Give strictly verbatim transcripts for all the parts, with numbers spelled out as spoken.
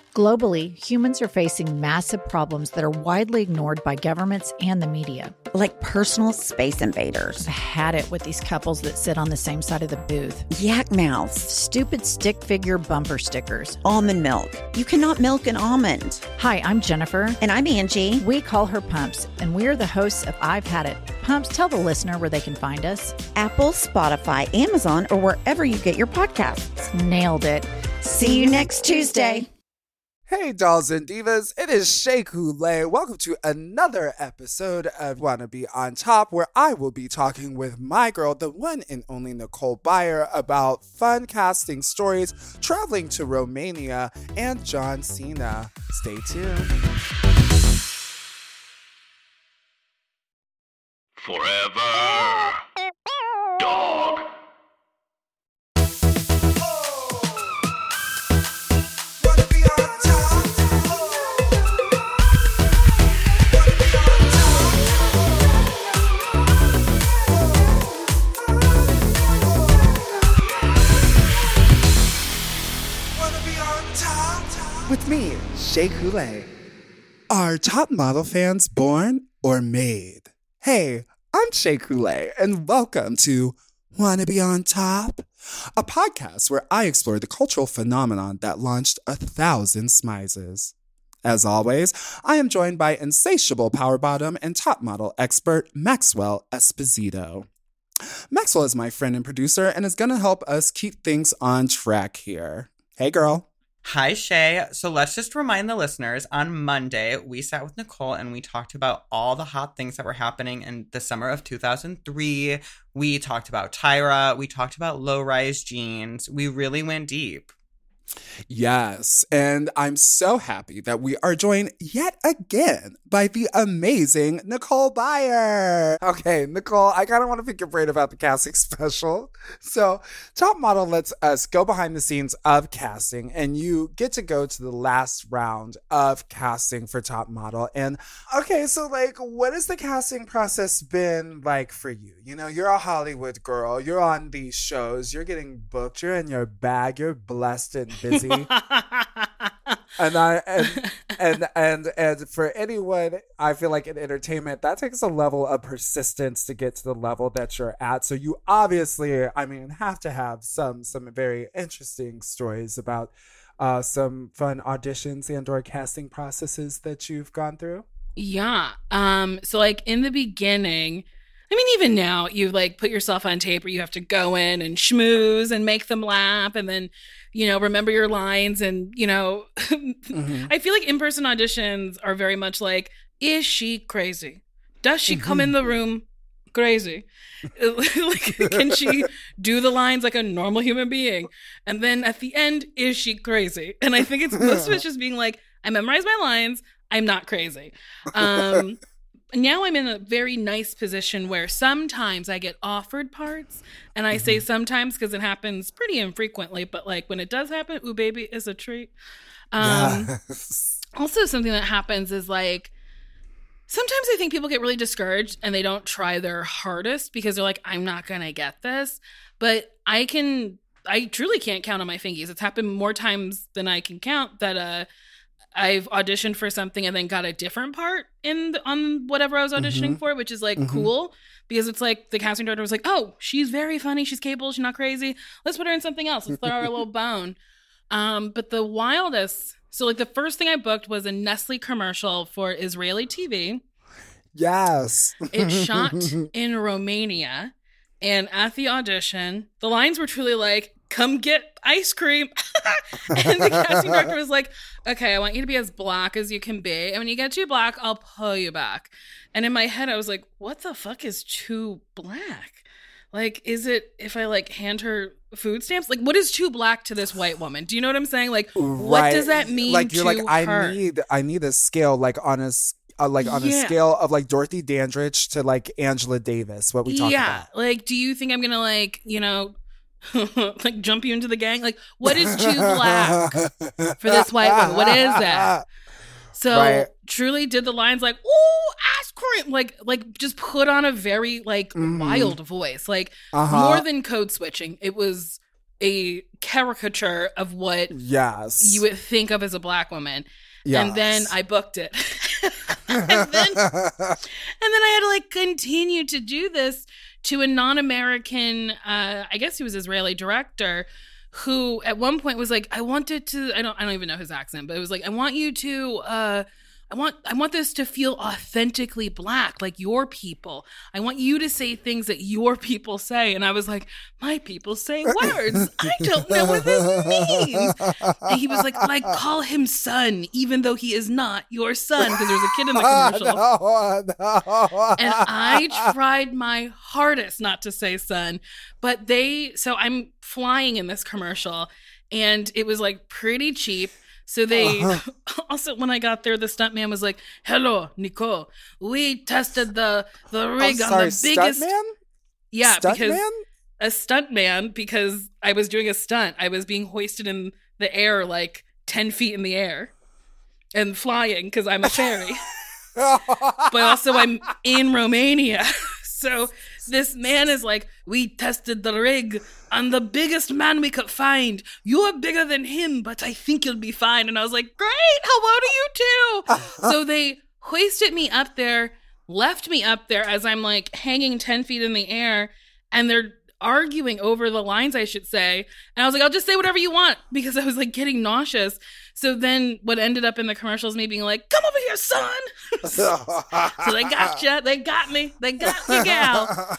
Globally, humans are facing massive problems that are widely ignored by governments and the media. Like personal space invaders. I've had it with these couples that sit on the same side of the booth. Yak mouths. Stupid stick figure bumper stickers. Almond milk. You cannot milk an almond. Hi, I'm Jennifer. And I'm Angie. We call her Pumps, and we're the hosts of I've Had It. Pumps, tell the listener where they can find us. Apple, Spotify, Amazon, or wherever you get your podcasts. Nailed it. See you next Tuesday. Hey, dolls and divas, it is Shea Coulee. Welcome to another episode of Wanna Be On Top, where I will be talking with my girl, the one and only Nicole Byer, about fun casting stories, traveling to Romania, and John Cena. Stay tuned. Forever. Dog. With me, Shea Coulee. Are top model fans born or made? Hey, I'm Shea Coulee, and welcome to Wanna Be On Top, a podcast where I explore the cultural phenomenon that launched a thousand smizes. As always, I am joined by insatiable power bottom and top model expert Maxwell Esposito. Maxwell is my friend and producer and is going to help us keep things on track here. Hey, girl. Hi, Shay. So let's just remind the listeners, on Monday, we sat with Nicole and we talked about all the hot things that were happening in the summer of two thousand three. We talked about Tyra. We talked about low-rise jeans. We really went deep. Yes, and I'm so happy that we are joined yet again by the amazing Nicole Byer. Okay, Nicole, I kind of want to pick your brain about the casting special. So, Top Model lets us go behind the scenes of casting, and you get to go to the last round of casting for Top Model. And, okay, so, like, what has the casting process been like for you? You know, you're a Hollywood girl. You're on these shows. You're getting booked. You're in your bag. You're blessed and busy. and I and, and and and for anyone, I feel like in entertainment, that takes a level of persistence to get to the level that you're at. So you obviously, I mean, have to have some some very interesting stories about uh, some fun auditions and or casting processes that you've gone through. Yeah. Um. So like in the beginning, I mean, even now, you like put yourself on tape where you have to go in and schmooze and make them laugh and then, you know, remember your lines. And, you know, mm-hmm. I feel like in-person auditions are very much like, is she crazy? Does she mm-hmm. come in the room crazy? Like, can she do the lines like a normal human being? And then at the end, is she crazy? And I think it's most of it's just being like, I memorized my lines. I'm not crazy. Um Now I'm in a very nice position where sometimes I get offered parts, and I mm-hmm. say sometimes because it happens pretty infrequently, but like when it does happen, ooh, baby, it's a treat. Um, yes. Also, something that happens is like, sometimes I think people get really discouraged and they don't try their hardest because they're like, I'm not going to get this. But I can, I truly can't count on my fingies. It's happened more times than I can count that, uh, I've auditioned for something and then got a different part in the, on whatever I was auditioning mm-hmm. for, which is like mm-hmm. cool because it's like the casting director was like, oh, she's very funny. She's capable. She's not crazy. Let's put her in something else. Let's throw her a little bone. Um, but the wildest. So like the first thing I booked was a Nestle commercial for Israeli T V. Yes. It shot in Romania. And at the audition, the lines were truly like, come get ice cream. And the casting director was like, okay, I want you to be as black as you can be. And when you get too black, I'll pull you back. And in my head, I was like, what the fuck is too black? Like, is it if I like hand her food stamps? Like, what is too black to this white woman? Do you know what I'm saying? Like, right. What does that mean like, you're to like, her? I need, I need a scale, like on a Uh, like on yeah. a scale of like Dorothy Dandridge to like Angela Davis, what we talk yeah. about. Yeah, like, do you think I'm gonna like, you know, like jump you into the gang? Like, what is too black for this white woman? What is that? So right. Truly did the lines like, ooh, ice cream, like like just put on a very like mm-hmm. wild voice, like uh-huh. more than code switching. It was a caricature of what Yes. you would think of as a Black woman. Yes. And then I booked it. and, then, and then I had to like continue to do this to a non-American, uh, I guess he was Israeli director, who at one point was like, I wanted to, I don't I don't even know his accent, but it was like, I want you to, uh, I want I want this to feel authentically Black, like your people. I want you to say things that your people say. And I was like, my people say words. I don't know what this means. And he was like, like, call him son, even though he is not your son, because there's a kid in the commercial. no, no. And I tried my hardest not to say son, but they, so I'm flying in this commercial, and it was like pretty cheap. So they uh-huh. also, when I got there, the stuntman was like, "Hello, Nicole. We tested the the rig I'm on sorry, the biggest." Stuntman? Yeah, Stuntman? because a stuntman because I was doing a stunt. I was being hoisted in the air like ten feet in the air and flying because I'm a fairy. But also I'm in Romania. So this man is like, we tested the rig on the biggest man we could find. You're bigger than him, but I think you'll be fine. And I was like, great, hello to you too. So they hoisted me up there, left me up there as I'm like hanging ten feet in the air, and they're arguing over the lines I should say. And I was like, I'll just say whatever you want, because I was like getting nauseous. So then what ended up in the commercials, me being like, come over here, son. so, so they got you. They got me. They got you, gal.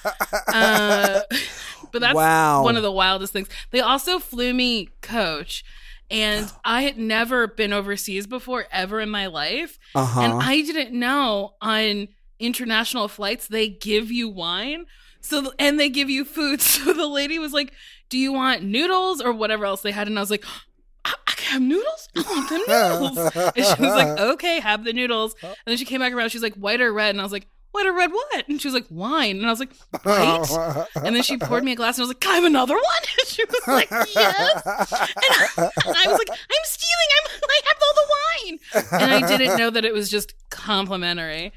Uh, but that's wow. one of the wildest things. They also flew me coach. And I had never been overseas before, ever in my life. Uh-huh. And I didn't know on international flights, they give you wine. So, and they give you food. So the lady was like, do you want noodles or whatever else they had? And I was like, I, I can have noodles? I want them noodles. And she was like, okay, have the noodles. And then she came back around. She's like, white or red? And I was like, white or red what? And she was like, wine. And I was like, white? And then she poured me a glass and I was like, can I have another one? And she was like, yes. And I, and I was like, I'm stealing. I'm, I have all the wine. And I didn't know that it was just complimentary.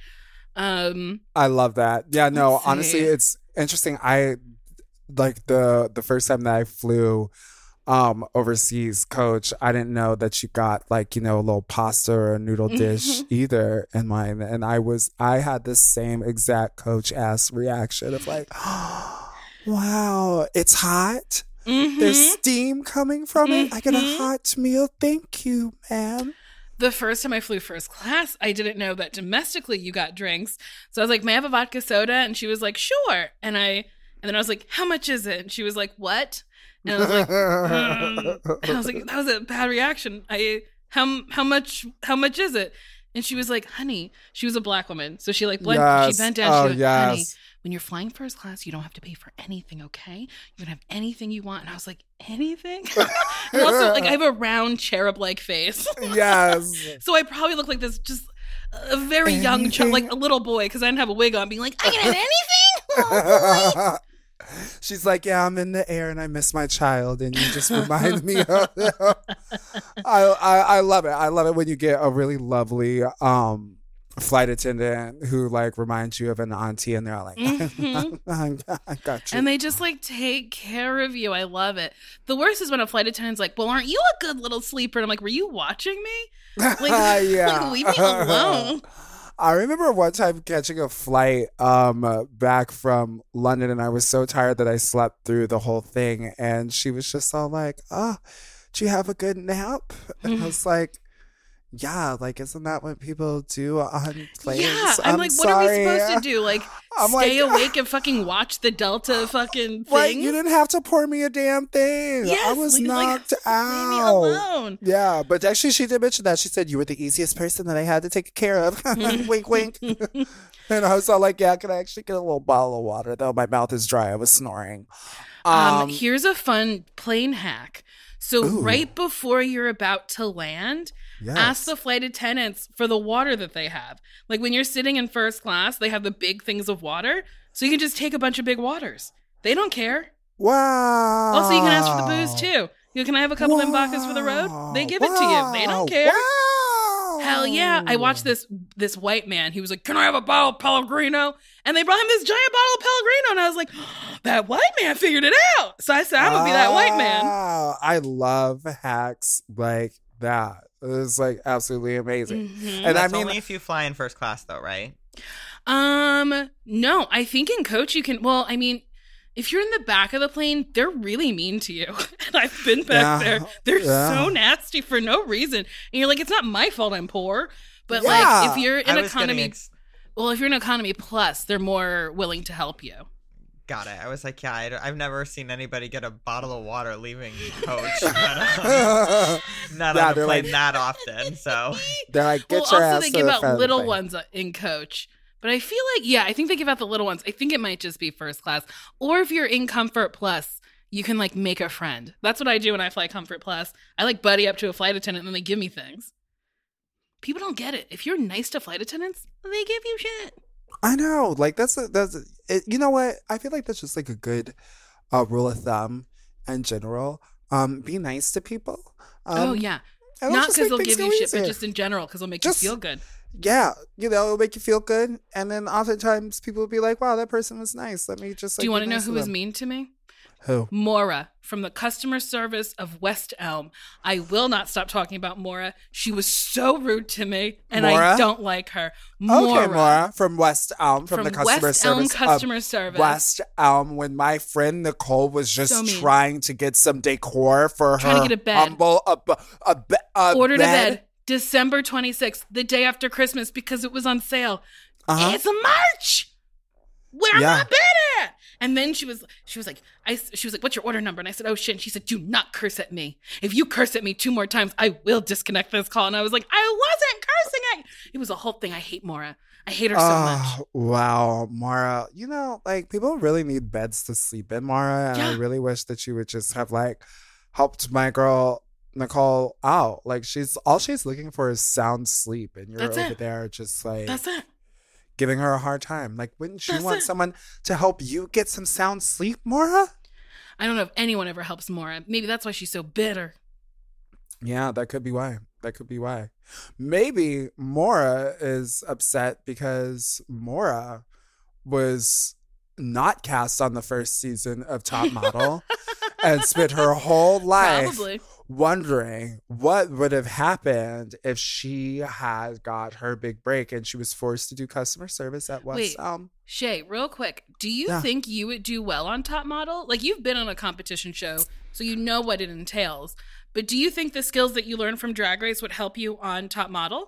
Um, I love that. Yeah, no, let's see. honestly, it's interesting. I like the the first time that I flew um overseas, coach, I didn't know that you got like, you know, a little pasta or a noodle dish either in mine. And I was I had the same exact coach ass reaction of like, oh, wow, it's hot. Mm-hmm. There's steam coming from it. Mm-hmm. I get a hot meal. Thank you, ma'am. The first time I flew first class, I didn't know that domestically you got drinks. So I was like, may I have a vodka soda? And she was like, sure. And I, and then I was like, how much is it? And she was like, what? And I was like, mm. And I was like, that was a bad reaction. I, how, how much, how much is it? And she was like, honey, she was a Black woman. So she like, blend, yes. she bent down. Oh, she went, yes. honey, when you're flying first class, you don't have to pay for anything, okay? You can have anything you want. And I was like, anything? And also, like, I have a round cherub-like face. Yes. So I probably look like this, just a very anything? young child, like a little boy, because I didn't have a wig on, being like, I can have anything? Oh, boy. She's like, yeah, I'm in the air and I miss my child, and you just remind me of them. I, I I love it. I love it when you get a really lovely um flight attendant who like reminds you of an auntie, and they're all like, Mm-hmm. I got you. And they just like take care of you. I love it. The worst is when a flight attendant's like, well, aren't you a good little sleeper? And I'm like, were you watching me? Like, yeah. like leave me alone. I remember one time catching a flight um, uh, back from London, and I was so tired that I slept through the whole thing. And she was just all like, oh, do you have a good nap? And I was like, yeah, like, isn't that what people do on planes? Yeah, I'm, I'm like, sorry. what are we supposed to do? Like, I'm stay like, awake and fucking watch the Delta fucking thing? Right, you didn't have to pour me a damn thing. Yes, I was like, knocked like, out. Leave me alone. Yeah, but actually she did mention that. She said, you were the easiest person that I had to take care of. Wink, wink. And I was all like, yeah, can I actually get a little bottle of water, though? My mouth is dry. I was snoring. Um, Um, here's a fun plane hack. So Ooh. right before you're about to land, yes. ask the flight attendants for the water that they have. Like when you're sitting in first class, they have the big things of water. So you can just take a bunch of big waters. They don't care. Wow. Also, you can ask for the booze too. You can I have a couple wow. of Mbacas for the road? They give wow. it to you. They don't care. Wow. Hell yeah. I watched this this white man. He was like, can I have a bottle of Pellegrino? And they brought him this giant bottle of Pellegrino. And I was like, oh, that white man figured it out. So I said, I'm going to be that white man. I love hacks like that. It's like absolutely amazing. Mm-hmm. And That's I mean, only if you fly in first class, though, right? Um, no, I think in coach you can, well, I mean, if you're in the back of the plane, they're really mean to you. And I've been back Yeah, there. They're yeah. so nasty for no reason. And you're like, it's not my fault I'm poor. But Yeah. like, if you're in I was economy, getting ex- well, if you're in economy plus, they're more willing to help you. Got it. I was like, yeah, I don't- I've never seen anybody get a bottle of water leaving coach. But, um, not Yeah, on a they're plane like- that often, so. they're like, get Well, your also ass they to give the out front of the little plane. ones uh, in coach. But I feel like, yeah, I think they give out the little ones. I think it might just be first class. Or if you're in Comfort Plus, you can like make a friend. That's what I do when I fly Comfort Plus. I like buddy up to a flight attendant and then they give me things. People don't get it. If you're nice to flight attendants, they give you shit. I know, like that's a, that's a, it, you know what? I feel like that's just like a good uh, rule of thumb in general. Um, be nice to people. Um, oh yeah, and not just because make they'll things give you go shit, but easier. just in general because they'll make Just- you feel good. Yeah, you know, it'll make you feel good, and then oftentimes people will be like, "Wow, that person was nice. Let me just." Like, Do you want be to know nice who to was them." mean to me? Who? Mora from the customer service of West Elm. I will not stop talking about Mora. She was so rude to me, and Maura? I don't like her. Mora. Okay, Maura from West Elm, from, From the customer West Elm service. customer of service. West Elm, when my friend Nicole was just So mean. trying to get some decor for Trying her to get a bed. humble a, b- a, be- a Ordered bed. a bed December twenty-sixth, the day after Christmas, because it was on sale. Uh-huh. It's a March. Where Yeah. my bed at? And then she was, she was like, I, she was like, what's your order number? And I said, oh shit. And she said, do not curse at me. If you curse at me two more times, I will disconnect this call. And I was like, I wasn't cursing at you. It was a whole thing. I hate Mora. I hate her so much. Oh, wow, Mara. You know, like people really need beds to sleep in, Mara. And I Yeah. really wish that you would just have like helped my girl Nicole out. Like she's all she's looking for is sound sleep. And you're That's over it. there just like That's it. giving her a hard time. Like, wouldn't you That's want it. someone to help you get some sound sleep, Mara? I don't know if anyone ever helps Mora. Maybe that's why she's so bitter. Yeah, that could be why. That could be why. Maybe Mora is upset because Mora was not cast on the first season of Top Model and spent her whole life Probably. wondering what would have happened if she had got her big break and she was forced to do customer service at West Wait. Elm. Shay, real quick, do you Yeah. think you would do well on Top Model? Like, you've been on a competition show, so you know what it entails. But do you think the skills that you learned from Drag Race would help you on Top Model?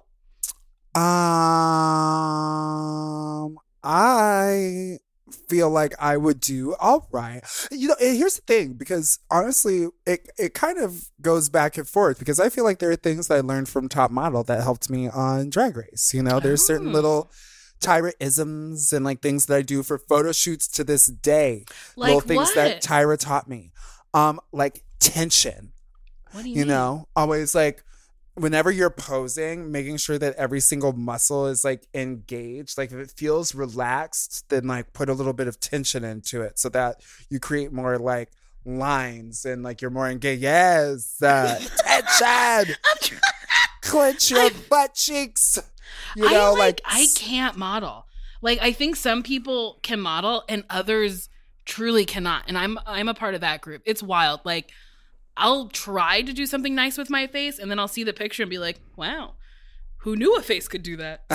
Um, I feel like I would do all right. You know, and here's the thing, because honestly, it it kind of goes back and forth because I feel like there are things that I learned from Top Model that helped me on Drag Race. You know, there's certain Oh. little Tyra isms and like things that I do for photo shoots to this day. Like little things that what? Tyra taught me. Um, like tension. What do you, You mean? know, always like whenever you're posing, making sure that every single muscle is like engaged. Like if it feels relaxed, then like put a little bit of tension into it so that you create more like lines and like you're more engaged. Yes, uh, tension. I'm trying. Clench your butt cheeks. You I know, like, like, I can't model. Like I think some people can model and others truly cannot. And I'm I'm a part of that group. It's wild. Like I'll try to do something nice with my face and then I'll see the picture and be like, wow, who knew a face could do that?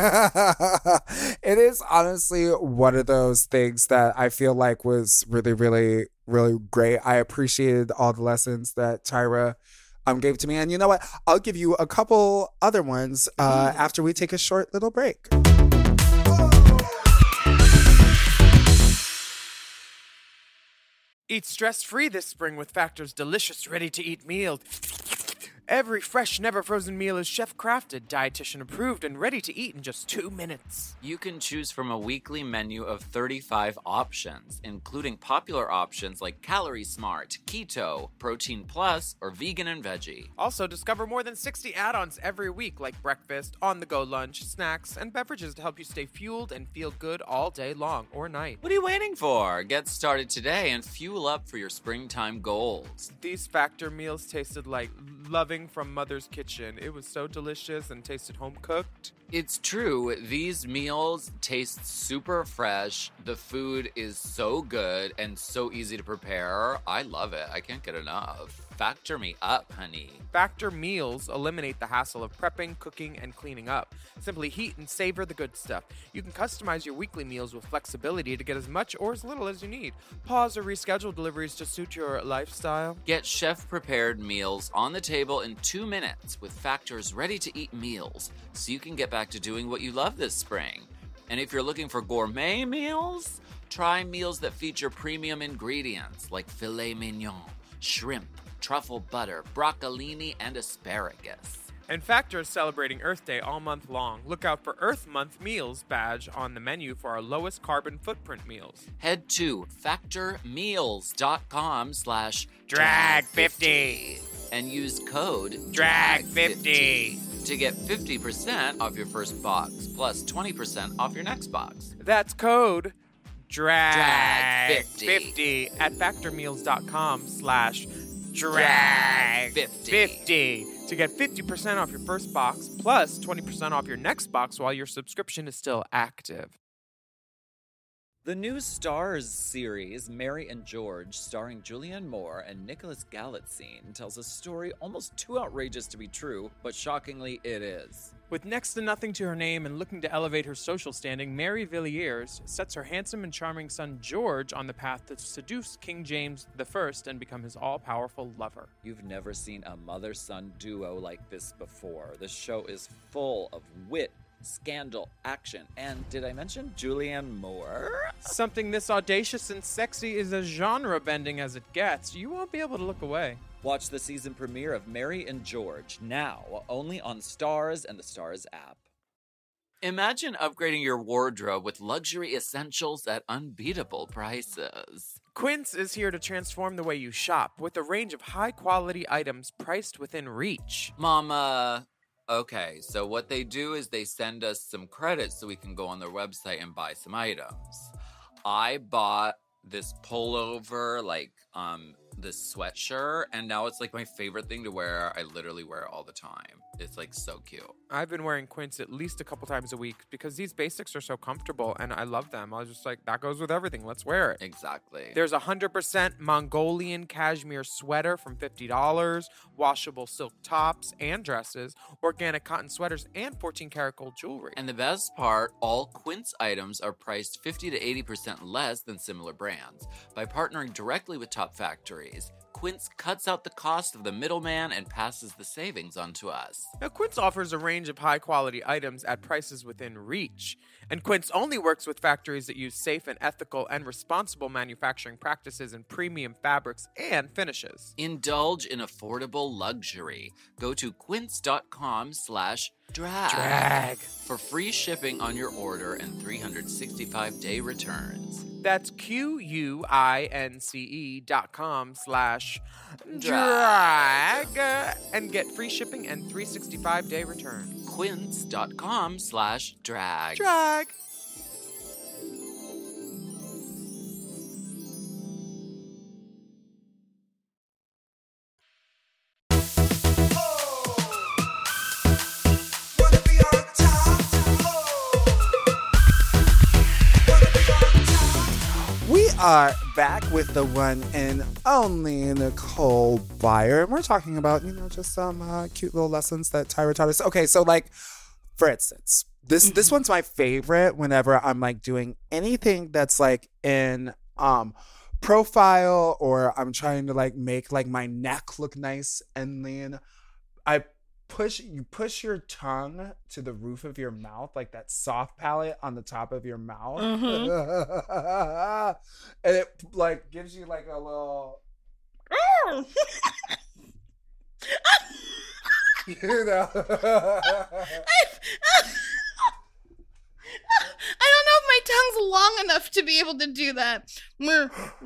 It is honestly one of those things that I feel like was really, really, really great. I appreciated all the lessons that Tyra um, gave to me. And you know what? I'll give you a couple other ones uh, after we take a short little break. Eat stress-free this spring with Factor's delicious ready-to-eat meal. Every fresh, never-frozen meal is chef-crafted, dietitian-approved, and ready to eat in just two minutes. You can choose from a weekly menu of thirty-five options, including popular options like Calorie Smart, Keto, Protein Plus, or Vegan and Veggie. Also, discover more than sixty add-ons every week, like breakfast, on-the-go lunch, snacks, and beverages to help you stay fueled and feel good all day long or night. What are you waiting for? Get started today and fuel up for your springtime goals. These Factor meals tasted like loving stuffing from Mother's Kitchen. It was so delicious and tasted home cooked. It's true. These meals taste super fresh. The food is so good and so easy to prepare. I love it. I can't get enough. Factor me up, honey. Factor meals eliminate the hassle of prepping, cooking, and cleaning up. Simply heat and savor the good stuff. You can customize your weekly meals with flexibility to get as much or as little as you need. Pause or reschedule deliveries to suit your lifestyle. Get chef-prepared meals on the table in two minutes with Factor's ready-to-eat meals, so you can get back to doing what you love this spring. And if you're looking for gourmet meals, try meals that feature premium ingredients like filet mignon, shrimp, truffle butter, broccolini, and asparagus. And Factor is celebrating Earth Day all month long. Look out for Earth Month Meals badge on the menu for our lowest carbon footprint meals. Head to factormeals.com slash drag fifty and use code drag fifty to get fifty percent off your first box plus twenty percent off your next box. That's code drag, drag fifty. fifty at factormeals.com slash drag fifty to get fifty percent off your first box plus twenty percent off your next box while your subscription is still active. The new Stars series, Mary and George, starring Julianne Moore and Nicholas Galitzine, tells a story almost too outrageous to be true, but shockingly it is. With next to nothing to her name and looking to elevate her social standing, Mary Villiers sets her handsome and charming son George on the path to seduce King James the First and become his all-powerful lover. You've never seen a mother-son duo like this before. The show is full of wit, scandal, action, and did I mention Julianne Moore? Something this audacious and sexy is as genre-bending as it gets. You won't be able to look away. Watch the season premiere of Mary and George now, only on Stars and the Stars app. Imagine upgrading your wardrobe with luxury essentials at unbeatable prices. Quince is here to transform the way you shop with a range of high-quality items priced within reach. Mama... Okay, so what they do is they send us some credits so we can go on their website and buy some items. I bought this pullover, like, um, this sweatshirt, and now it's like my favorite thing to wear. I literally wear it all the time. It's like so cute. I've been wearing Quince at least a couple times a week because these basics are so comfortable and I love them. I was just like, that goes with everything. Let's wear it. Exactly. There's a one hundred percent Mongolian cashmere sweater from fifty dollars, washable silk tops and dresses, organic cotton sweaters, and fourteen karat gold jewelry. And the best part, all Quince items are priced fifty to eighty percent less than similar brands. By partnering directly with top factories, Quince cuts out the cost of the middleman and passes the savings on to us. Now, Quince offers a range of high-quality items at prices within reach. And Quince only works with factories that use safe and ethical and responsible manufacturing practices and premium fabrics and finishes. Indulge in affordable luxury. Go to quince.com slash drag. Drag. For free shipping on your order and three hundred sixty-five day returns. That's Q-U-I-N-C-E dot com slash drag and get free shipping and three hundred sixty-five day return. Quince.com slash drag. Drag. We are back with the one and only Nicole Byer, and we're talking about, you know, just some uh, cute little lessons that Tyra taught us. Okay, so like, for instance, this this one's my favorite whenever I'm like doing anything that's like in um profile or I'm trying to like make like my neck look nice and lean. I push you push your tongue to the roof of your mouth, like that soft palate on the top of your mouth. Mm-hmm. And it like gives you like a little oh. You know. I don't know if my tongue's long enough to be able to do that. No.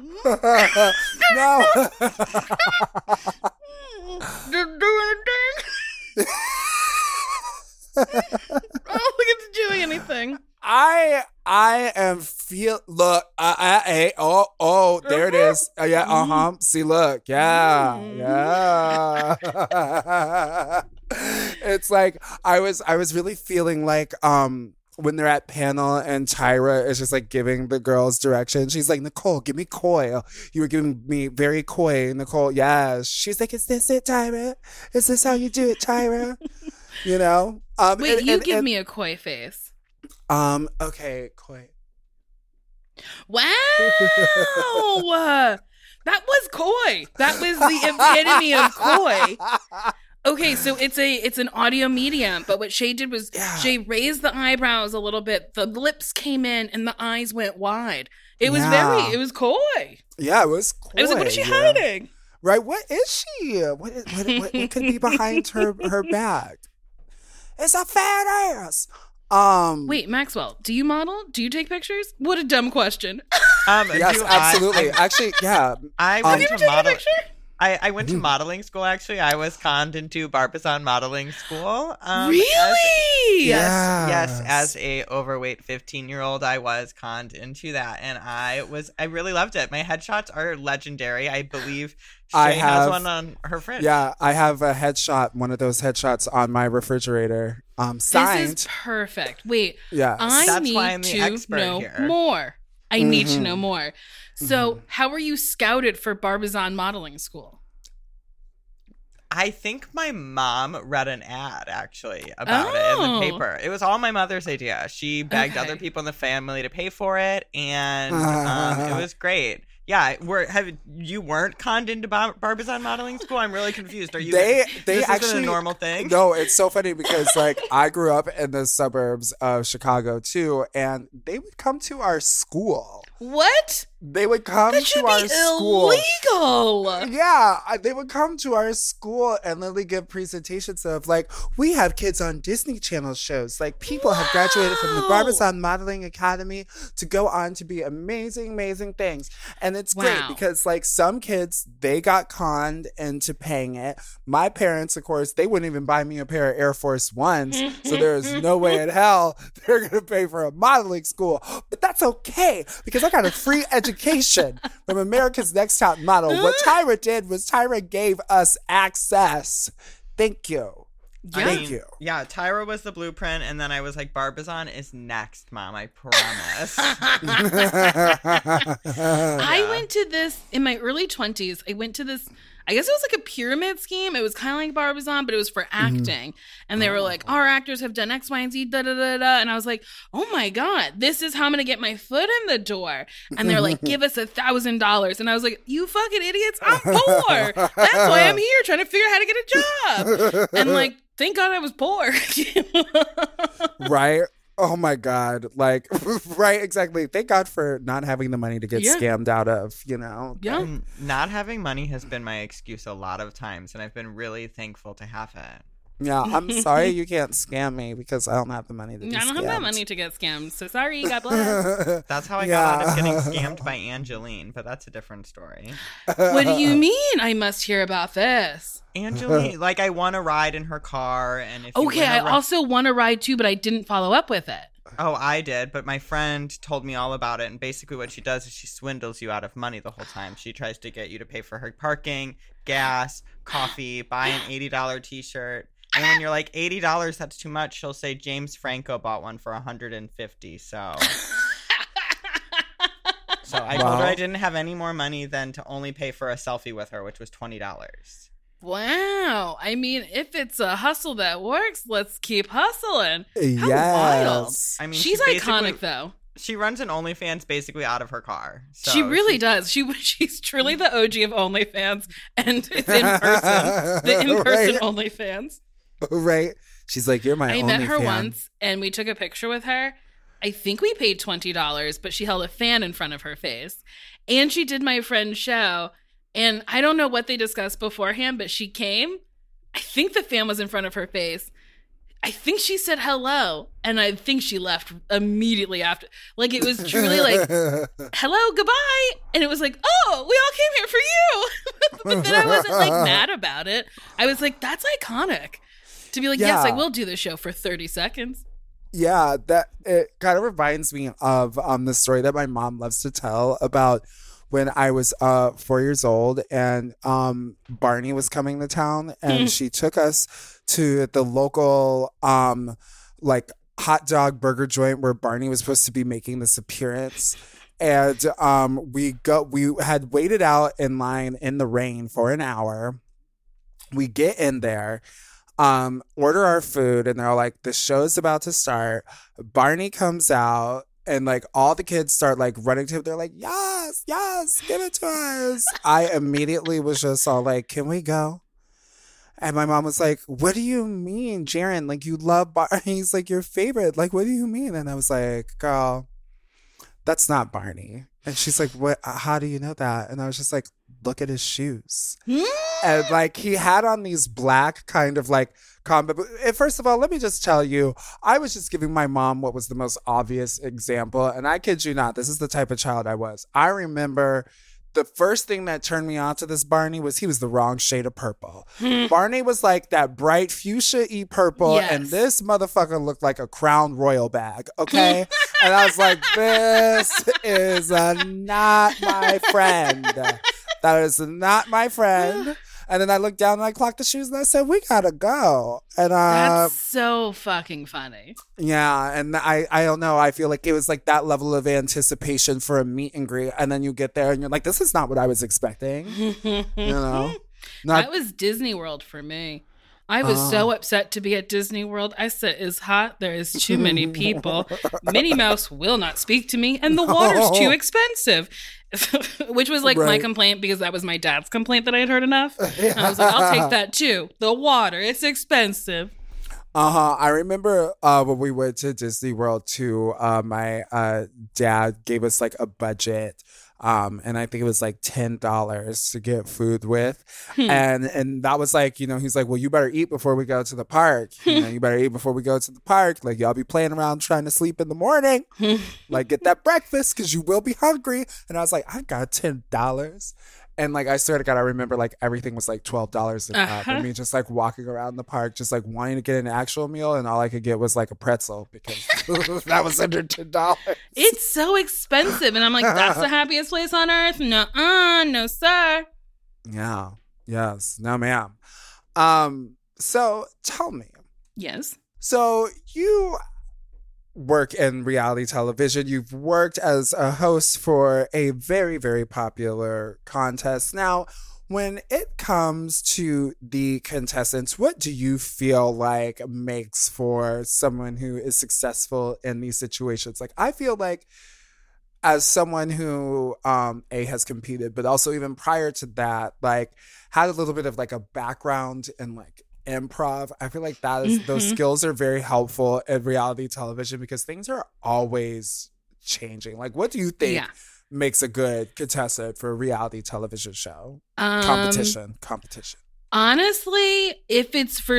Did it do anything? I don't think it's doing anything. I I am feel look uh, uh, hey, oh oh there it is uh, yeah uh-huh see look yeah yeah it's like I was I was really feeling like um when they're at panel and Tyra is just like giving the girls direction. She's like, Nicole, give me coy. You were giving me very coy, Nicole. Yes. She's like, is this it, Tyra? Is this how you do it, Tyra? You know? Um, Wait, and, you and, give and, me a coy face. Um, okay, coy. Wow. That was coy. That was the epitome of coy. Okay, so it's a it's an audio medium, but what Shay did was Yeah. Shay raised the eyebrows a little bit, the lips came in, and the eyes went wide. It was Yeah. very, it was coy. Yeah, it was coy. I was like, what is she yeah. hiding? Right, what is she? What, is, what, what, what could be behind her, her back? It's a fat ass. Um, Wait, Maxwell, do you model? Do you take pictures? What a dumb question. Um, Yes, do I- absolutely. Actually, yeah. I Um, went Have to Take a model. picture? I, I went to modeling school, actually. I was conned into Barbizon modeling school. Um, Really? As, Yeah. yes, Yes. yes. As a overweight fifteen-year-old, I was conned into that. And I was, I really loved it. My headshots are legendary. I believe Shay I has have- one on her fridge. Yeah, I have a headshot, one of those headshots on my refrigerator. Um, signed. This is perfect. Wait, Yes. I That's need why I'm the to expert know here. more. I need to Mhm. know more. So, how were you scouted for Barbizon modeling school? I think my mom read an ad actually about it in Oh. the paper. It was all my mother's idea. She begged Okay. other people in the family to pay for it, and um, it was great. Yeah, were have you weren't conned into Bar- Barbizon modeling school? I'm really confused. Are you? They they this isn't actually a normal thing. No, it's so funny because like I grew up in the suburbs of Chicago too, and they would come to our school. What? They would come That to should our be school. illegal. Yeah, I- they would come to our school and literally give presentations of like, we have kids on Disney Channel shows. Like people have graduated from the Wow. Barbizon Modeling Academy to go on to be amazing, amazing things. And it's great Wow. because like some kids, they got conned into paying it. My parents, of course, they wouldn't even buy me a pair of Air Force Ones. So there is no way in hell they're going to pay for a modeling school. But that's okay because I got a free education from America's Next Top Model. What Tyra did was Tyra gave us access. Thank you. I Thank mean, you. Yeah, Tyra was the blueprint, and then I was like, Barbizon is next, Mom. I promise. I went to this in my early twenties. I went to this, I guess it was like a pyramid scheme. It was kind of like Barbizon, but it was for Mm-hmm. acting. And they were like, our actors have done X, Y, and Z, da, da, da, da. And I was like, oh my God, this is how I'm going to get my foot in the door. And they're like, give us a thousand dollars. And I was like, you fucking idiots, I'm poor. That's why I'm here trying to figure out how to get a job. And like, thank God I was poor. Right? Oh my God. Like, right, exactly. Thank God for not having the money to get Yeah. scammed out of, you know? Yeah. Mm, Not having money has been my excuse a lot of times, and I've been really thankful to have it. Yeah, I'm sorry you can't scam me because I don't have the money to be I don't have that scammed. money to get scammed. So sorry, God bless. That's how I Yeah. got out of getting scammed by Angeline, but that's a different story. What do you mean I must hear about this? Angeline, like I won a ride in her car, and if you Okay, win a I ri- also won a ride too, but I didn't follow up with it. Oh, I did, but my friend told me all about it. And basically, what she does is she swindles you out of money the whole time. She tries to get you to pay for her parking, gas, coffee, buy an eighty dollars t-shirt. And when you're like, eighty dollars, that's too much, she'll say James Franco bought one for one hundred fifty dollars. So. So I told her Wow. I didn't have any more money than to only pay for a selfie with her, which was twenty dollars. Wow. I mean, if it's a hustle that works, let's keep hustling. How wild. Yes. I mean, She's she basically- iconic, though. She runs an OnlyFans basically out of her car. So she really does. She She's truly the O G of OnlyFans, and it's in person. The in-person Right. OnlyFans. Right? She's like, you're my I only met her fan. once, and we took a picture with her. I think we paid twenty dollars, but she held a fan in front of her face. And she did my friend's show. And I don't know what they discussed beforehand, but she came. I think the fan was in front of her face. I think she said hello. And I think she left immediately after. Like, it was truly like, hello, goodbye. And it was like, oh, we all came here for you. But then I wasn't like mad about it. I was like, that's iconic. To be like, yes, Yeah. I will do this show for thirty seconds. Yeah, that it kind of reminds me of um the story that my mom loves to tell about when I was uh four years old and um Barney was coming to town and she took us to the local um like hot dog burger joint where Barney was supposed to be making this appearance. And um we go we had waited out in line in the rain for an hour. We get in there. Um, order our food, and they're like, the show's about to start. Barney comes out, and like all the kids start like running to him. They're like, yes, yes, give it to us. I immediately was just all like, can we go? And my mom was like, what do you mean, Jaren? Like, you love Barney. He's like your favorite. Like, what do you mean? And I was like, girl, that's not Barney. And she's like, what? How do you know that? And I was just like, look at his shoes. And like he had on these black kind of like combat. First of all, let me just tell you, I was just giving my mom what was the most obvious example. And I kid you not, this is the type of child I was. I remember the first thing that turned me on to this Barney was he was the wrong shade of purple. Barney was like that bright fuchsia-y purple, Yes. and this motherfucker looked like a Crown Royal bag, okay? And I was like, this is uh, not my friend. That is not my friend. And then I looked down and I clocked the shoes and I said, we gotta go. And uh, That's so fucking funny. yeah, and I, I don't know. I feel like it was like that level of anticipation for a meet and greet. And then you get there and you're like, this is not what I was expecting. You know? Not, That was Disney World for me. I was Oh. so upset to be at Disney World. I said, it's hot. There is too many people. Minnie Mouse will not speak to me. And the water's too expensive. Which was like my Right. complaint because that was my dad's complaint that I had heard enough. And I was like, I'll take that too. The water, it's expensive. Uh-huh. I remember uh, when we went to Disney World too, uh, my uh, dad gave us like a budget. Um, and I think it was like ten dollars to get food with. And and that was like, you know, he's like, well, you better eat before we go to the park. You know, you better eat before we go to the park. Like, y'all be playing around trying to sleep in the morning. Like, get that breakfast because you will be hungry. And I was like, I got ten dollars. And like, I swear to God, I remember like everything was like twelve dollars and up. Uh-huh. And me just like walking around the park, just like wanting to get an actual meal. And all I could get was like a pretzel because that was under ten dollars. It's so expensive. And I'm like, that's the happiest place on earth? No-uh, no, sir. Yeah. Yes. No, ma'am. Um, so tell me. Yes. So you work in reality television. You've worked as a host for a very, very popular contest. Now, when it comes to the contestants, what do you feel like makes for someone who is successful in these situations? Like, I feel like as someone who um a has competed, but also even prior to that, like had a little bit of like a background in like improv, I feel like that is those Mhm. skills are very helpful in reality television because things are always changing. Like, what do you think Yeah. makes a good contestant for a reality television show? Um, Competition, competition. Honestly, if it's for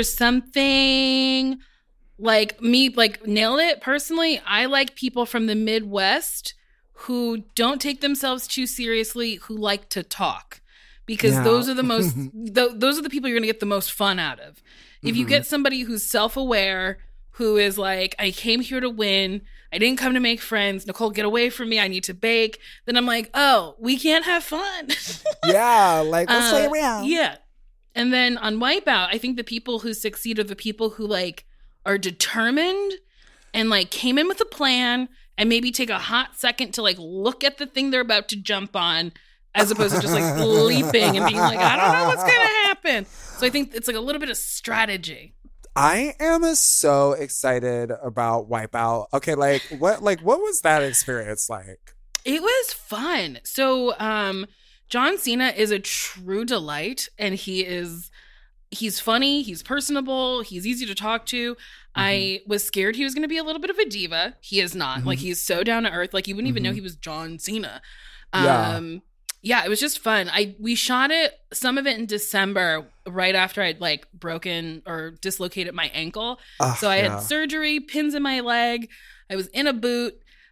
something like me, like nail it personally, I like people from the Midwest who don't take themselves too seriously, who like to talk. Because Yeah. those are the most, th- those are the people you're going to get the most fun out of. If you Mhm. get somebody who's self-aware, who is like, I came here to win. I didn't come to make friends. Nicole, get away from me. I need to bake. Then I'm like, oh, we can't have fun. Yeah, like let's play Uh, around. Yeah. And then on Wipeout, I think the people who succeed are the people who like are determined and like came in with a plan and maybe take a hot second to like look at the thing they're about to jump on as opposed to just like leaping and being like, I don't know what's going to happen. So I think it's like a little bit of strategy. I am so excited about Wipeout. Okay, like what like what was that experience like? It was fun. So, um, John Cena is a true delight, and he is he's funny, he's personable, he's easy to talk to. Mm-hmm. I was scared he was going to be a little bit of a diva. He is not. Mm-hmm. Like, he's so down to earth. Like, you wouldn't even mm-hmm. know he was John Cena. Yeah. Um, yeah, it was just fun. I we shot it, some of it in December, right after I'd like broken or dislocated my ankle. Uh, so I yeah. had surgery, pins in my leg. I was in a boot.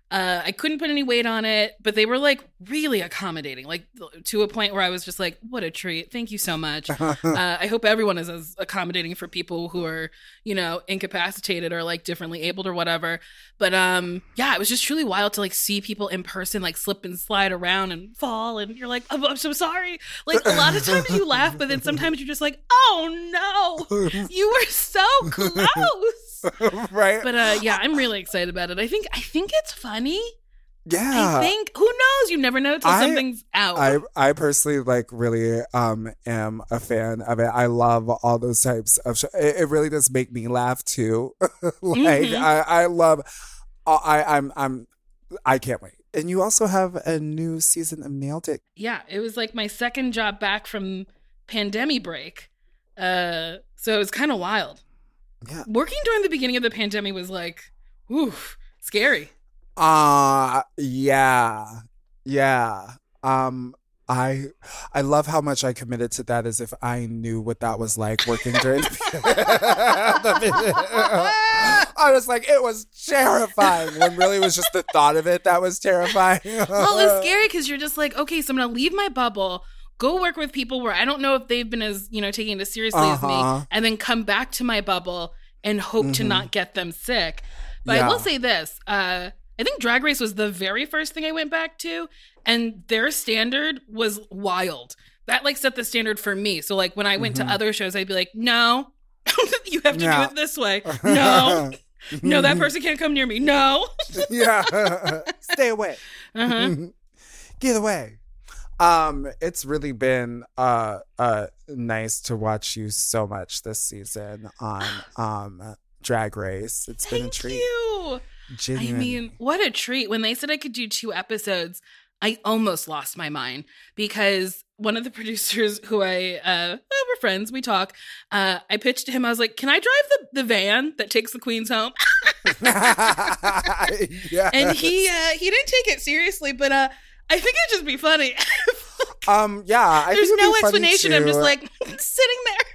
Uh, I couldn't put any weight on it, but they were like really accommodating, like to a point where I was just like, what a treat. Thank you so much. uh, I hope everyone is as accommodating for people who are, you know, incapacitated or like differently abled or whatever. But um, yeah, it was just truly wild to like see people in person, like slip and slide around and fall. And you're like, oh, I'm so sorry. Like a lot of times you laugh, but then sometimes you're just like, oh no, you were so close. Right. But uh, yeah, I'm really excited about it. I think I think it's funny. Yeah. I think, who knows? You never know until I- something's out. I I personally like really um am a fan of it. I love all those types of shows. It, it really does make me laugh too. like Mhm. I I love. I I'm I'm I can't wait. And you also have a new season of Nailed It. Yeah, it was like my second job back from pandemic break. Uh, so it was kind of wild. Yeah. Working during the beginning of the pandemic was like, oof, scary. Uh yeah. Yeah. Um I I love how much I committed to that as if I knew what that was like working during the I was like, it was terrifying when really it was just the thought of it that was terrifying. Well, it's scary because you're just like, okay, so I'm going to leave my bubble, go work with people where I don't know if they've been as, you know, taking it as seriously as Uh-huh. me, and then come back to my bubble and hope to Mhm. not get them sick. But Yeah. I will say this, uh, I think Drag Race was the very first thing I went back to, and their standard was wild. That like set the standard for me. So like when I went Mhm. to other shows, I'd be like, no, you have to Yeah. do it this way. No, no, that person can't come near me. No. Yeah. Stay away. Uh-huh. Get away. Um, it's really been uh uh nice to watch you so much this season on um Drag Race. It's been a Thank treat. you. Genuine. I mean, what a treat. When they said I could do two episodes, I almost lost my mind because one of the producers who I, uh, well, we're friends, we talk, uh, I pitched to him, I was like, can I drive the, the van that takes the queens home? Yes. And he, uh, he didn't take it seriously, but, uh, I think it'd just be funny. um yeah, I There's think it'd no be funny explanation. I'm just too. like sitting there.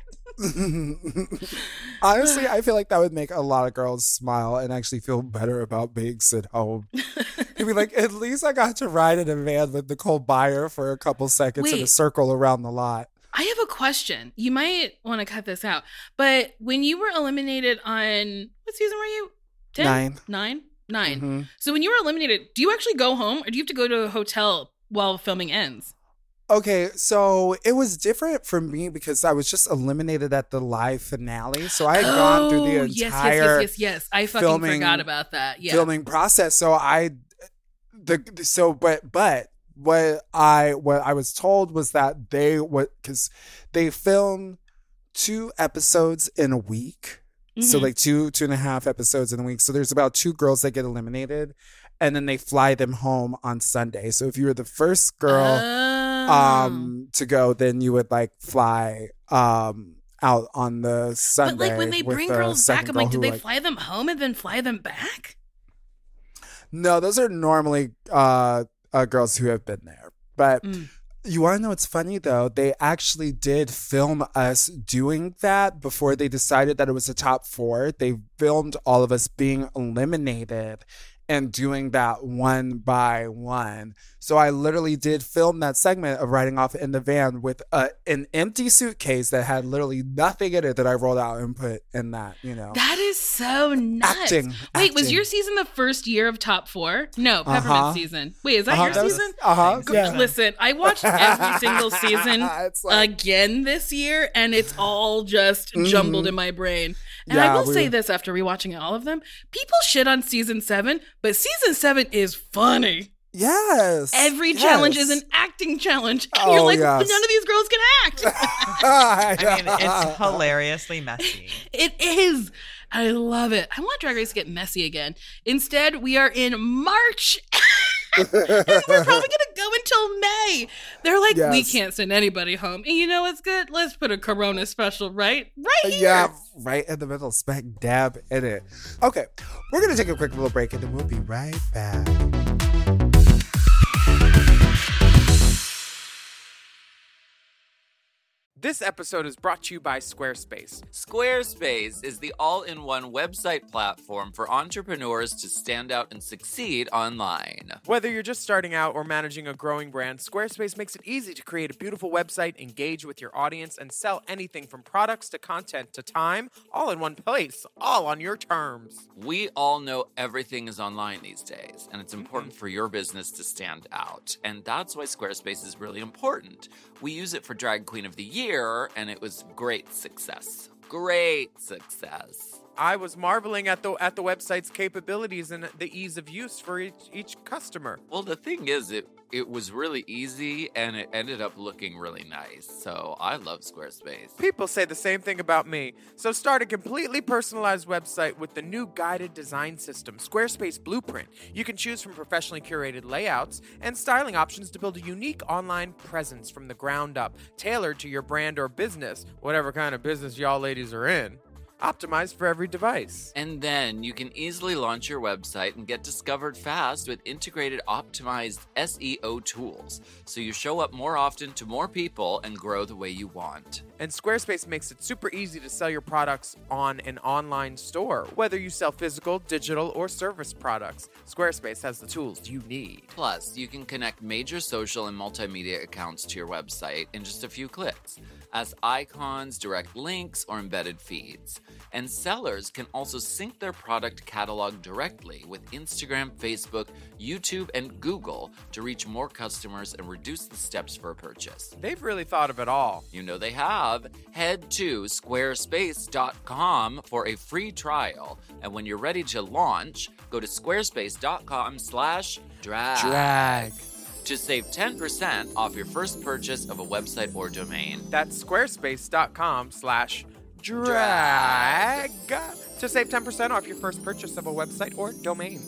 Honestly, I feel like that would make a lot of girls smile and actually feel better about being sent home. You'd be like, at least I got to ride in a van with Nicole Byer for a couple seconds in a Wait. circle around the lot. I have a question. You might want to cut this out, but when you were eliminated on what season were you? Ten? Nine. Nine? Nine. Mhm. So when you were eliminated, do you actually go home or do you have to go to a hotel while filming ends? Okay, so it was different for me because I was just eliminated at the live finale. So I had gone through the Oh, yes, entire yes, yes, yes, yes. I fucking filming- forgot about that. Yeah. filming process. So I, the so but but what I what I was told was that they what because they film two episodes in a week. So Mhm. like two two and a half episodes in a week. So there's about two girls that get eliminated, and then they fly them home on Sunday. So if you were the first girl Oh. um to go, then you would like fly um out on the Sunday. But like when they with bring the girls back, second I'm like, girl did who, they like- fly them home and then fly them back? No, those are normally uh, uh girls who have been there. But Mm. you want to know what's funny though? They actually did film us doing that before they decided that it was a top four. They filmed all of us being eliminated and doing that one by one. So I literally did film that segment of riding off in the van with a, an empty suitcase that had literally nothing in it that I rolled out and put in that, you know. That is so nuts. Acting, Wait, was acting. your season the first year of top four? No, Peppermint Uh-huh. season. Wait, is that Uh-huh, your that was- season? uh-huh, Go- yeah. Listen, I watched every single season It's like- again this year, and it's all just jumbled in my brain. And Yeah, I will we say were- this after rewatching all of them: people shit on season seven, but season seven is funny. Yes. Every yes. challenge is an acting challenge, and Oh, you're like, yes. none of these girls can act. I mean, it's hilariously messy. It is. I love it. I want Drag Race to get messy again. Instead, we are in March. And we're probably going to go until May. They're like, we Yes. can't send anybody home. And you know what's good? Let's put a Corona special right, right here. Yeah, right in the middle, smack dab in it. Okay, we're going to take a quick little break and then we'll be right back. This episode is brought to you by Squarespace. Squarespace is the all-in-one website platform for entrepreneurs to stand out and succeed online. Whether you're just starting out or managing a growing brand, Squarespace makes it easy to create a beautiful website, engage with your audience, and sell anything from products to content to time, all in one place, all on your terms. We all know everything is online these days, and it's important for your business to stand out. And that's why Squarespace is really important. We use it for Drag Queen of the Year, and it was great success. Great success. I was marveling at the at the website's capabilities and the ease of use for each, each customer. Well, the thing is, it it was really easy, and it ended up looking really nice. So I love Squarespace. People say the same thing about me. So start a completely personalized website with the new guided design system, Squarespace Blueprint. You can choose from professionally curated layouts and styling options to build a unique online presence from the ground up, tailored to your brand or business, whatever kind of business y'all ladies are in. Optimized for every device. And then you can easily launch your website and get discovered fast with integrated optimized S E O tools, so you show up more often to more people and grow the way you want. And Squarespace makes it super easy to sell your products on an online store, whether you sell physical, digital, or service products. Squarespace has the tools you need. Plus, you can connect major social and multimedia accounts to your website in just a few clicks, as icons, direct links, or embedded feeds. And sellers can also sync their product catalog directly with Instagram, Facebook, YouTube, and Google to reach more customers and reduce the steps for a purchase. They've really thought of it all. You know they have. Head to squarespace dot com for a free trial. And when you're ready to launch, go to squarespace dot com slash drag. Drag. To save ten percent off your first purchase of a website or domain. That's squarespace dot com slash drag to save ten percent off your first purchase of a website or domain.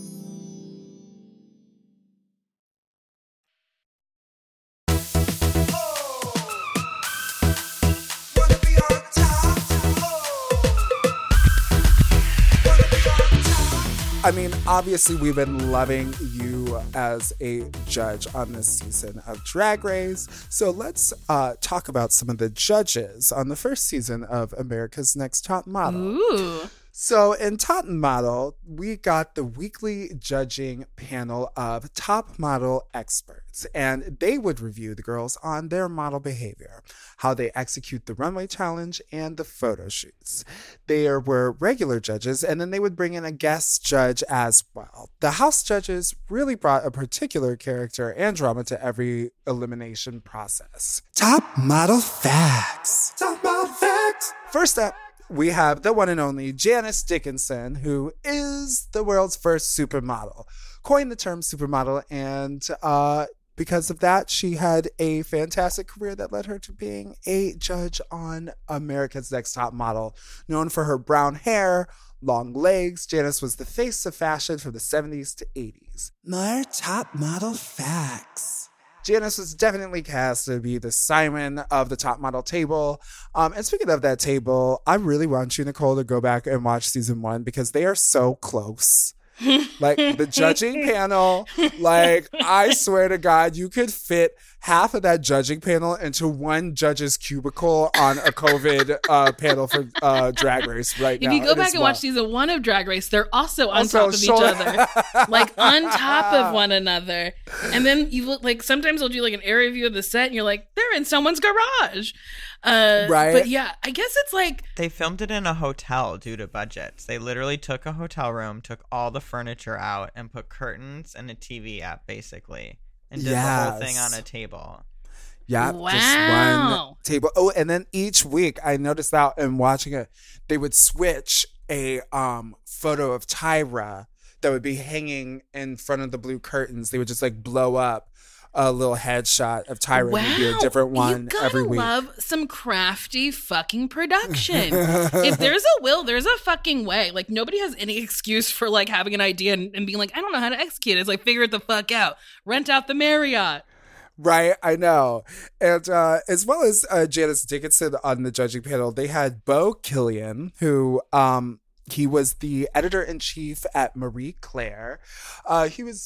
I mean, obviously, we've been loving you as a judge on this season of Drag Race. So let's uh, talk about some of the judges on the first season of America's Next Top Model. Ooh. So in Top Model, we got the weekly judging panel of top model experts, and they would review the girls on their model behavior, how they execute the runway challenge, and the photo shoots. There were regular judges, and then they would bring in a guest judge as well. The house judges really brought a particular character and drama to every elimination process. Top model facts. Top model facts. First up, we have the one and only Janice Dickinson, who is the world's first supermodel. Coined the term supermodel, and uh, because of that, she had a fantastic career that led her to being a judge on America's Next Top Model. Known for her brown hair, long legs, Janice was the face of fashion from the seventies to eighties. More top model facts. Janice was definitely cast to be the Simon of the top model table. Um, and speaking of that table, I really want you, Nicole, to go back and watch season one because they are so close. Like the judging panel, like I swear to God, you could fit half of that judging panel into one judge's cubicle on a COVID uh, panel for uh, Drag Race right if now. If you go It back is and wild. watch season one of Drag Race, they're also on Also, top of shoulder- each other, like on top of one another. And then you look like sometimes they'll do like an area view of the set, and you're like, they're in someone's garage. Uh, Right. But yeah, I guess it's like They filmed it in a hotel due to budgets. They literally took a hotel room, took all the furniture out, and put curtains and a T V up, basically, and did the whole thing Yes. on a table. Yeah, Wow. just one table. Oh, and then each week I noticed that in watching it, they would switch a um photo of Tyra that would be hanging in front of the blue curtains. They would just like blow up a little headshot of Tyra. wow, It would be a different one you gotta every week. love some crafty fucking production. If there's a will, there's a fucking way. Like nobody has any excuse for like having an idea and, and being like, I don't know how to execute it. It's like figure it the fuck out. Rent out the Marriott. Right, I know. And uh, as well as uh, Janice Dickinson on the judging panel, they had Beau Killian, who um, he was the editor-in-chief at Marie Claire. Uh, he was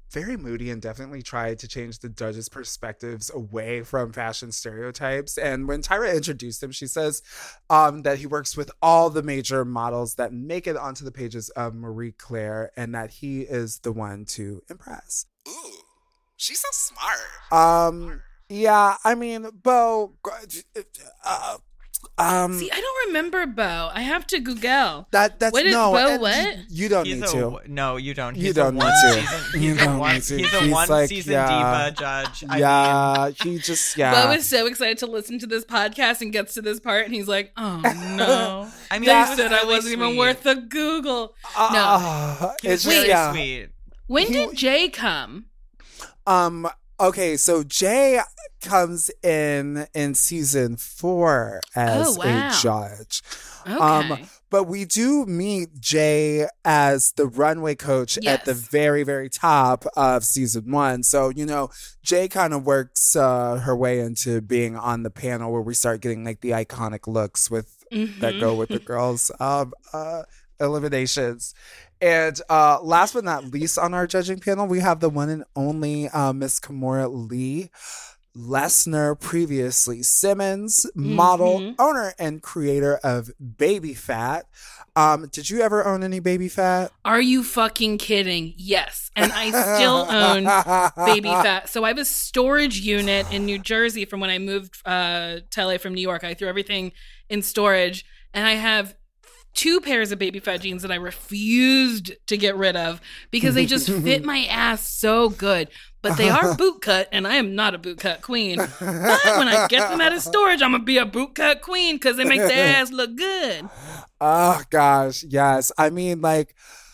very moody and definitely tried to change the judges' perspectives away from fashion stereotypes. And when Tyra introduced him, she says um, that he works with all the major models that make it onto the pages of Marie Claire and that he is the one to impress. Ooh, she's so smart. Um, yeah, I mean, Beau, uh, um, See, I don't remember Beau. I have to Google. That that's what is no. Beau? and What? You, you don't He's need a, to. No, you don't. He's You don't a need one to. Season, You he's a don't one, need to. He's a He's one like, season yeah. diva judge. I yeah, mean, he just yeah. Beau is so excited to listen to this podcast and gets to this part, and he's like, "Oh no!" I mean, they it was said I really wasn't even sweet. worth the Google. Uh, no, He was it's really yeah. sweet. when he- did Jay come? Um. Okay, so Jay comes in in season four as Oh, wow. a judge. Okay. Um, but we do meet Jay as the runway coach at the Yes. very, very top of season one. So, you know, Jay kind of works uh, her way into being on the panel where we start getting like the iconic looks with that Mhm. go with the girls' um, uh, eliminations. And uh, last but not least on our judging panel, we have the one and only uh, Miss Kimora Lee Lesnar, previously Simmons, model, Mhm. owner, and creator of Baby Fat. Um, did you ever own any Baby Fat? Are you fucking kidding? Yes. And I still own Baby Fat. So I have a storage unit in New Jersey from when I moved uh, to L A from New York. I threw everything in storage, and I have two pairs of Baby Fat jeans that I refused to get rid of because they just fit my ass so good. But they are boot cut, and I am not a boot cut queen. But when I get them out of storage, I'm going to be a boot cut queen because they make their ass look good. Oh, gosh. Yes. I mean, like,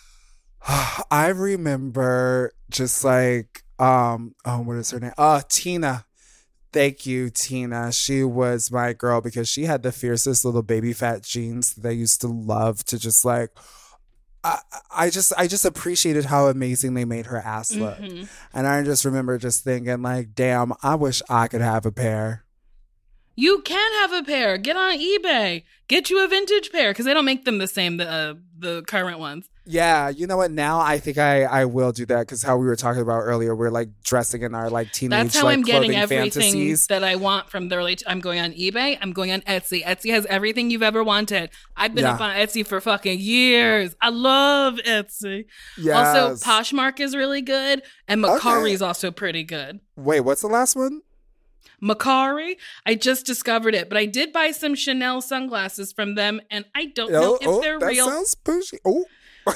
I remember just like, um, oh, what is her name? Oh, Tina. Thank you, Tina. She was my girl because she had the fiercest little Baby Fat jeans that I used to love to just like, I, I just I just appreciated how amazing they made her ass look. Mhm. And I just remember just thinking like, damn, I wish I could have a pair. You can have a pair. Get on eBay. Get you a vintage pair because they don't make them the same, the, uh, the current ones. Yeah, you know what? Now I think I, I will do that because how we were talking about earlier, we're like dressing in our like teenage That's how like, I'm getting clothing everything fantasies. that I want from the early. T- I'm going on eBay. I'm going on Etsy. Etsy has everything you've ever wanted. I've been Yeah. up on Etsy for fucking years. I love Etsy. Yes. Also, Poshmark is really good, and Macari is also pretty good. Wait, what's the last one? Macari, I just discovered it, but I did buy some Chanel sunglasses from them, and I don't know if they're that real. sounds pushy. Oh.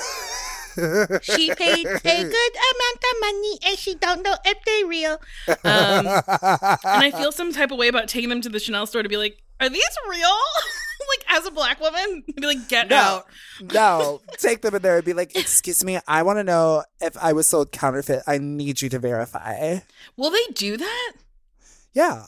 She paid a good amount of money and she don't know if they're real. Um, and I feel some type of way about taking them to the Chanel store to be like, are these real? Like, as a black woman, be like, get No, out. no. Take them in there and be like, excuse me, I want to know if I was sold counterfeit. I need you to verify. Will they do that? Yeah.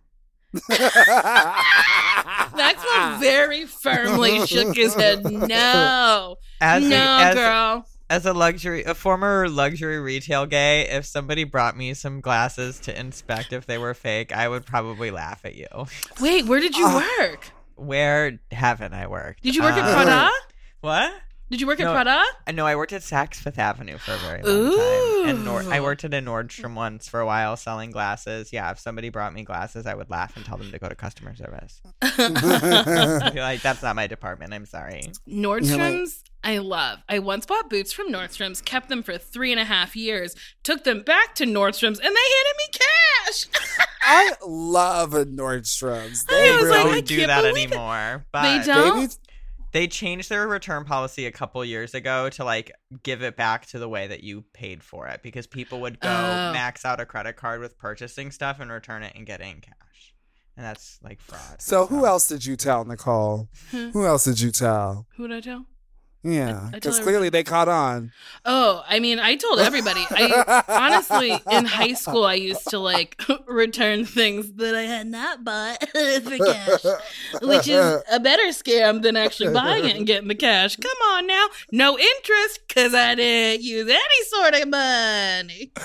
Maxwell very firmly shook his head. No, As a- no, as a- girl. As a luxury, a former luxury retail gay, if somebody brought me some glasses to inspect if they were fake, I would probably laugh at you. Wait, where did you Uh, work? Where haven't I worked? Did you work at Uh, Prada? What? Did you work at No. Prada? Uh, No, I worked at Saks Fifth Avenue for a very long time. And Nor- I Ooh. worked at a Nordstrom once for a while selling glasses. Yeah, if somebody brought me glasses, I would laugh and tell them to go to customer service. I'd be like, that's not my department. I'm sorry. Nordstrom's, I love. I once bought boots from Nordstrom's, kept them for three and a half years, took them back to Nordstrom's, and they handed me cash. I love Nordstrom's. I They was really like, I don't do can't that believe it. anymore. But They don't? Maybe- They changed their return policy a couple years ago to like give it back to the way that you paid for it because people would go Oh. max out a credit card with purchasing stuff and return it and get it in cash. And that's like fraud. So who else did you tell, Nicole? Hmm. Who else did you tell? Who did I tell? Yeah, I because tell clearly they caught on. Oh, I mean, I told everybody. I honestly, in high school, I used to like return things that I had not bought for cash, which is a better scam than actually buying it and getting the cash. Come on now, no interest because I didn't use any sort of money.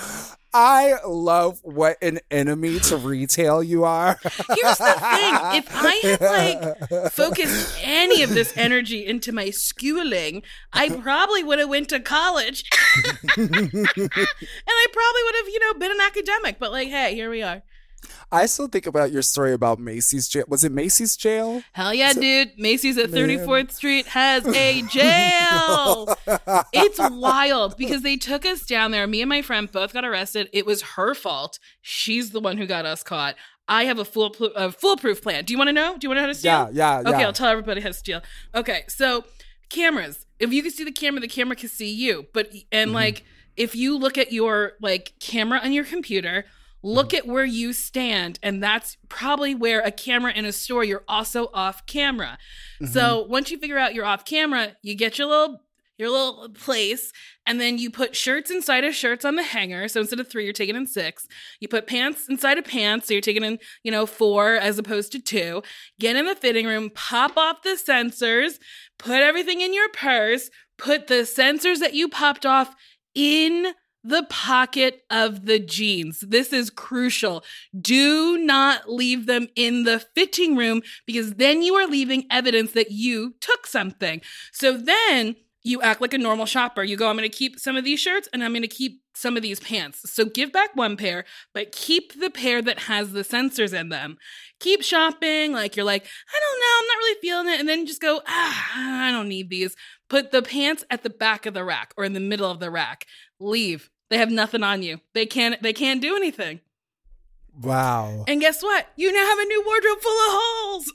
I love what an enemy to retail you are. Here's the thing. If I had like focused any of this energy into my schooling, I probably would have went to college. And I probably would have, you know, been an academic. But like, hey, here we are. I still think about your story about Macy's jail. Was it Macy's jail? Hell yeah, dude. Macy's at thirty-fourth Street has a jail. It's wild because they took us down there. Me and my friend both got arrested. It was her fault. She's the one who got us caught. I have a fool a foolproof plan. Do you want to know? Do you want to know how to steal? Yeah, yeah, Okay, yeah. I'll tell everybody how to steal. Okay, so cameras. If you can see the camera, the camera can see you. But and mm-hmm. like if you look at your like camera on your computer, look at where you stand, and that's probably where a camera in a store, you're also off camera. Mm-hmm. So once you figure out you're off camera, you get your little your little place, and then you put shirts inside of shirts on the hanger. So instead of three, you're taking in six. You put pants inside of pants, so you're taking in, you know, four as opposed to two. Get in the fitting room, pop off the sensors, put everything in your purse, put the sensors that you popped off in the pocket of the jeans. This is crucial. Do not leave them in the fitting room because then you are leaving evidence that you took something. So then you act like a normal shopper. You go, I'm going to keep some of these shirts and I'm going to keep some of these pants. So give back one pair, but keep the pair that has the sensors in them. Keep shopping. Like you're like, I don't know, I'm not really feeling it. And then just go, ah, I don't need these. Put the pants at the back of the rack or in the middle of the rack. Leave. They have nothing on you. They can't, they can't do anything. Wow. And guess what? You now have a new wardrobe full of holes.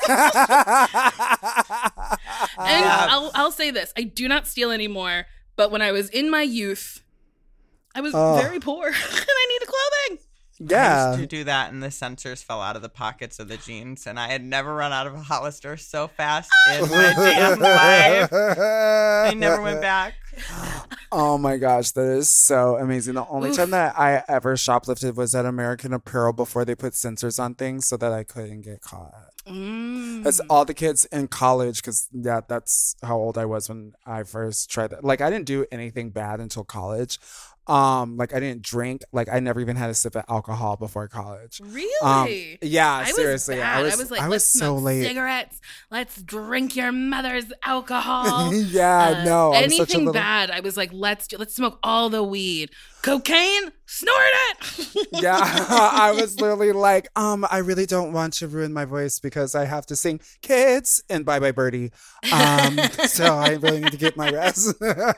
And I'll, I'll say this. I do not steal anymore. But when I was in my youth, I was oh. very poor and I needed clothing. Yeah. I used to do that and the sensors fell out of the pockets of the jeans and I had never run out of a Hollister so fast in my damn life. I never went back. Oh my gosh, that is so amazing. The only Oof. time that I ever shoplifted was at American Apparel before they put sensors on things so that I couldn't get caught. Mm. That's all the kids in college, because yeah, that's how old I was when I first tried that. Like I didn't do anything bad until college. Um, like I didn't drink. Like I never even had a sip of alcohol before college. Really? Um, yeah, I seriously. Was bad. I was, I was like, I was let's so smoke late. cigarettes. Let's drink your mother's alcohol. yeah, uh, no. I was anything such a little... bad. I was like, let's do, let's smoke all the weed. Cocaine, snort it. Yeah, I was literally like, um, I really don't want to ruin my voice because I have to sing "Kids" and "Bye Bye Birdie." Um, so I really need to get my rest.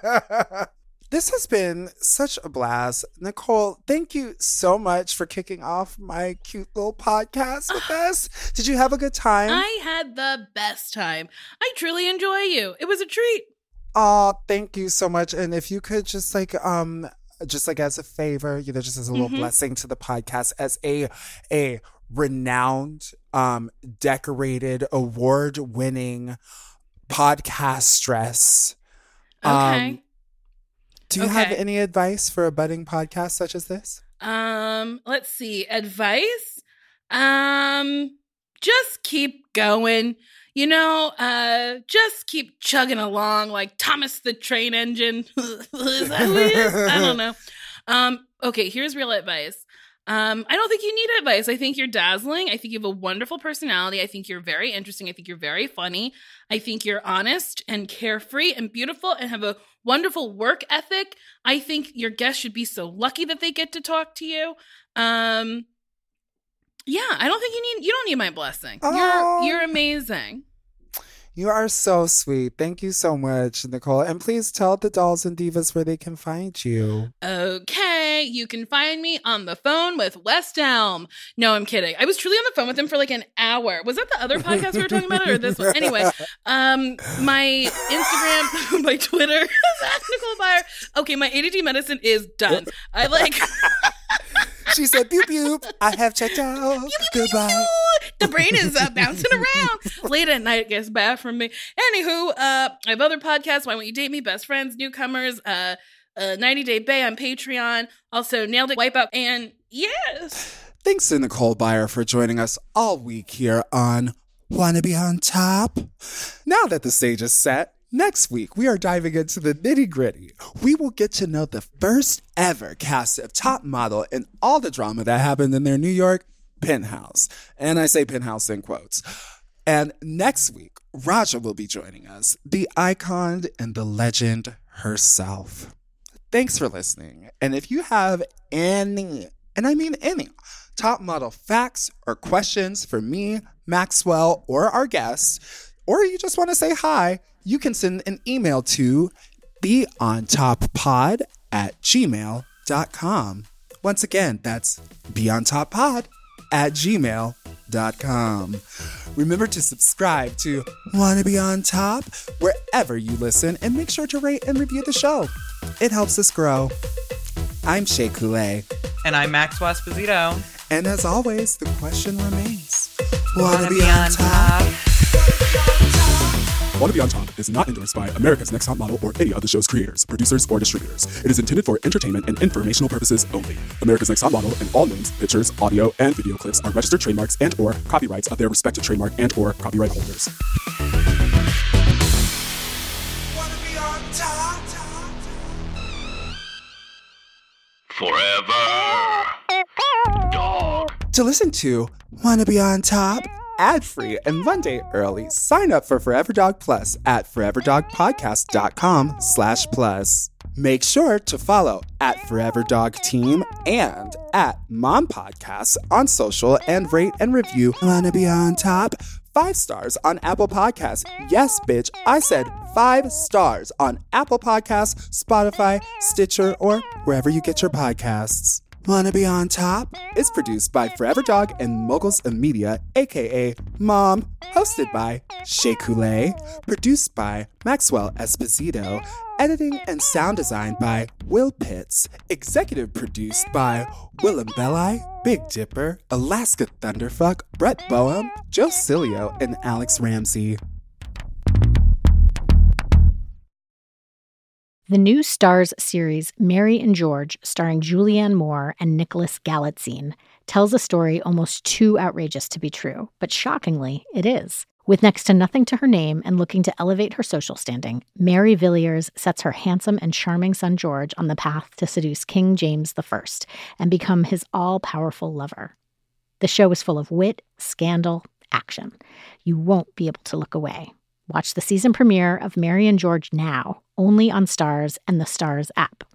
This has been such a blast. Nicole, thank you so much for kicking off my cute little podcast with us. Did you have a good time? I had the best time. I truly enjoy you. It was a treat. Oh, thank you so much. And if you could just like, um, just like as a favor, you know, just as a little mm-hmm. blessing to the podcast, as a, a renowned, um, decorated, award-winning podcastress. Okay. Um, Do you okay. have any advice for a budding podcast such as this? Um, let's see. Advice? Um, just keep going. You know, uh, just keep chugging along like Thomas the Train Engine. Is that who he is? I don't know. Um, okay, here's real advice. Um, I don't think you need advice. I think you're dazzling. I think you have a wonderful personality. I think you're very interesting. I think you're very funny. I think you're honest and carefree and beautiful and have a wonderful work ethic. I think your guests should be so lucky that they get to talk to you. Um, yeah, I don't think you need, you don't need my blessing. Oh. You're, you're amazing. You are so sweet. Thank you so much, Nicole. And please tell the dolls and divas where they can find you. Okay, you can find me on the phone with West Elm. No, I'm kidding. I was truly on the phone with him for like an hour. Was that the other podcast we were talking about or this one? Anyway, um, my Instagram, my Twitter is at Nicole Byer. Okay, my A D D medicine is done. I like... She said, "Pew pew. I have checked out. Pew, pew, Goodbye." Pew, pew. The brain is uh, bouncing around. Late at night gets bad for me. Anywho, uh, I have other podcasts. Why Won't You Date Me? Best Friends, Newcomers, uh, uh, ninety Day Bay on Patreon. Also, Nailed It, Wipeout, and yes. Thanks to Nicole Byer for joining us all week here on Wanna Be on Top. Now that the stage is set, Next week, we are diving into the nitty-gritty. We will get to know the first ever cast of Top Model and all the drama that happened in their New York penthouse. And I say penthouse in quotes. And next week, Raja will be joining us, the icon and the legend herself. Thanks for listening. And if you have any, and I mean any, Top Model facts or questions for me, Maxwell, or our guests, or you just want to say hi, you can send an email to beontoppod at gmail dot com. Once again, that's beontoppod at gmail dot com. Remember to subscribe to Wanna Be On Top wherever you listen, and make sure to rate and review the show. It helps us grow. I'm Shea Coulee. And I'm Maxwell Esposito. And as always, the question remains, Wanna, Wanna be, be on, on top? top? Wanna Be On Top is not endorsed by America's Next Top Model or any of the show's creators, producers, or distributors. It is intended for entertainment and informational purposes only. America's Next Top Model and all names, pictures, audio, and video clips are registered trademarks and or copyrights of their respective trademark and or copyright holders. Wanna be on top? Forever. Dog. To listen to Wanna Be On Top ad-free and one day early, sign up for Forever Dog Plus at foreverdogpodcast.com slash plus. Make sure to follow at Forever Dog Team and at Mom Podcasts on social, and rate and review Wanna Be On Top five stars on Apple Podcasts. Yes, bitch, I said five stars on Apple Podcasts, Spotify, Stitcher, or wherever you get your podcasts. Wanna Be On Top is produced by Forever Dog and Moguls of Media, aka Mom, hosted by Shea Coulee, produced by Maxwell Esposito, editing and sound design by Will Pitts, executive produced by Willem Belli, Big Dipper, Alaska Thunderfuck, Brett Boehm, Joe Cilio, and Alex Ramsey. The new Starz series Mary and George, starring Julianne Moore and Nicholas Galitzine, tells a story almost too outrageous to be true, but shockingly, it is. With next to nothing to her name and looking to elevate her social standing, Mary Villiers sets her handsome and charming son George on the path to seduce King James the First and become his all-powerful lover. The show is full of wit, scandal, action. You won't be able to look away. Watch the season premiere of Mary and George now, only on Starz and the Starz app.